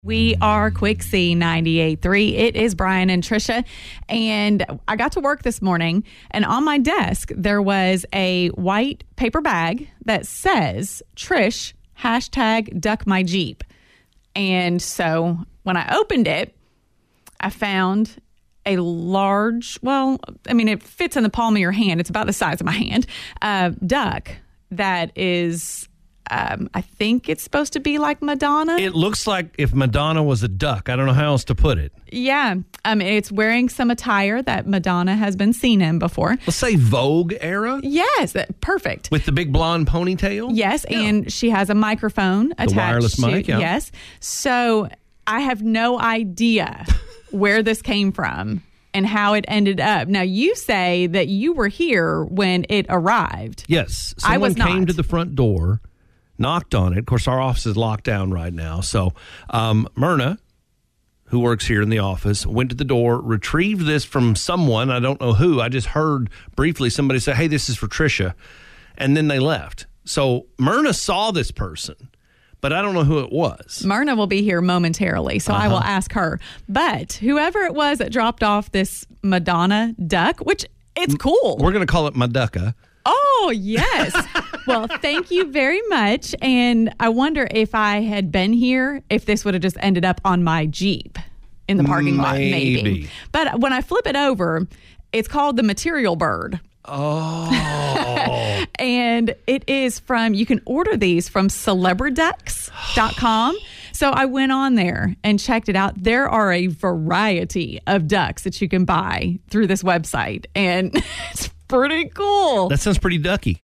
We are Quick C 98.3. It is Brian and Trisha, and I got to work this morning, and on my desk there was a white paper bag that says Trish #Duck My Jeep. And so when I opened it, I found a large, it fits in the palm of your hand. It's about the size of my hand. Duck that is, I think it's supposed to be like Madonna. It looks like if Madonna was a duck. I don't know how else to put it. Yeah. It's wearing some attire that Madonna has been seen in before. Let's say Vogue era? Yes. Perfect. With the big blonde ponytail? Yes. Yeah. And she has a microphone attached. The wireless mic, yeah. Yes. So I have no idea where this came from and how it ended up. Now, you say that you were here when it arrived. Yes. I was not. Someone came to the front door, knocked on it. Of course, our office is locked down right now. So Myrna, who works here in the office, went to the door, retrieved this from someone. I don't know who. I just heard briefly somebody say, hey, this is for Trisha. And then they left. So Myrna saw this person, but I don't know who it was. Myrna will be here momentarily, so I will ask her. But whoever it was that dropped off this Madonna duck, which it's cool. We're going to call it Maducka. Oh, yes. Well, thank you very much. And I wonder if I had been here, if this would have just ended up on my Jeep in the parking lot, maybe. But when I flip it over, it's called the Material Bird. Oh. And it is from, you can order these from celebriducks.com. So I went on there and checked it out. There are a variety of ducks that you can buy through this website. And it's pretty cool. That sounds pretty ducky.